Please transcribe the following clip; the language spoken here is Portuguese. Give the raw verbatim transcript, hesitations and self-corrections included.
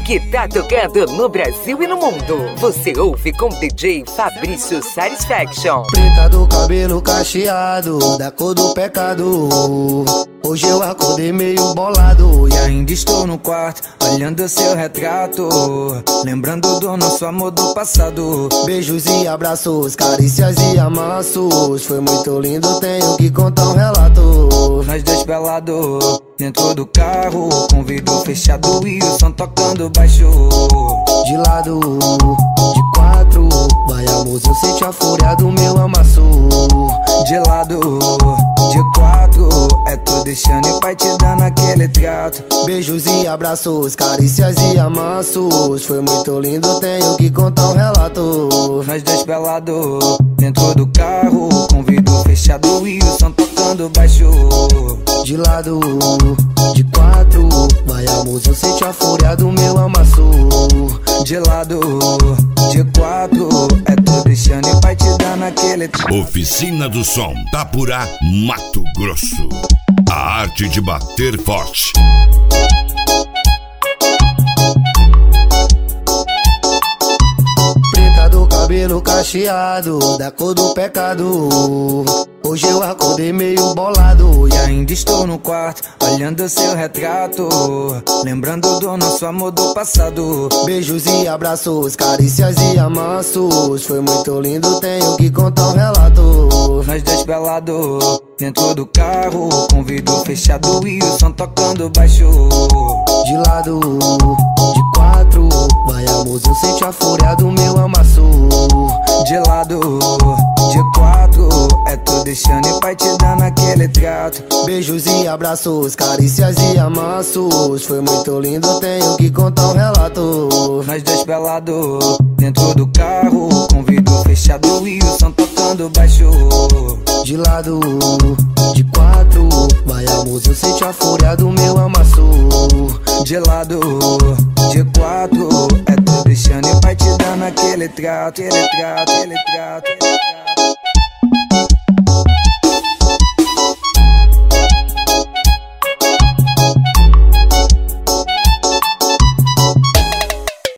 que tá tocando no Brasil e no mundo. Você ouve com D J Fabrício Satisfaction. Preta do cabelo cacheado, da cor do pecado. Hoje eu acordei meio bolado e ainda estou no quarto, olhando seu retrato, lembrando do nosso amor do passado. Beijos e abraços, carícias e amassos. Foi muito lindo, tenho que contar um relato. Nós dois pelados, dentro do carro, com vidro fechado e o som tocando baixo. De lado, de quatro, vai amor, eu sente a fúria do meu amasso. De lado, de quatro, é tu deixando e pai te dando aquele trato. Beijos e abraços, carícias e amassos. Foi muito lindo, tenho que contar um relato. Nós dois pelados, dentro do carro, com vidro fechado e o som tocando baixo. De lado, de quatro, vai amor, eu sente a fúria do meu amasso. De lado, de quatro, é tu deixando e pai te dando aquele trato. Oficina do Som, Tapurá, Mato Grosso. A arte de bater forte. Preta do cabelo cacheado, da cor do pecado. Hoje eu acordei meio bolado e ainda estou no quarto, olhando seu retrato, lembrando do nosso amor do passado. Beijos e abraços, carícias e amassos. Foi muito lindo, tenho que contar um relato. Nós dois pelados, dentro do carro, com vidro fechado e o som tocando baixo. De lado, de quatro, vai amor, eu sente a fúria do meu amasso. De lado, de quatro, é tu deixando e pai te dando aquele trato. Beijos e abraços, carícias e amassos. Foi muito lindo, tenho que contar um relato. Nós dois pelados, dentro do carro, com vidro fechado e o som tocando baixo. De lado, de quatro, vai amor, eu sente a fúria do meu amasso. De lado, de quatro, é tu deixando e pai te dando aquele trato, aquele trato, aquele trato, aquele trato.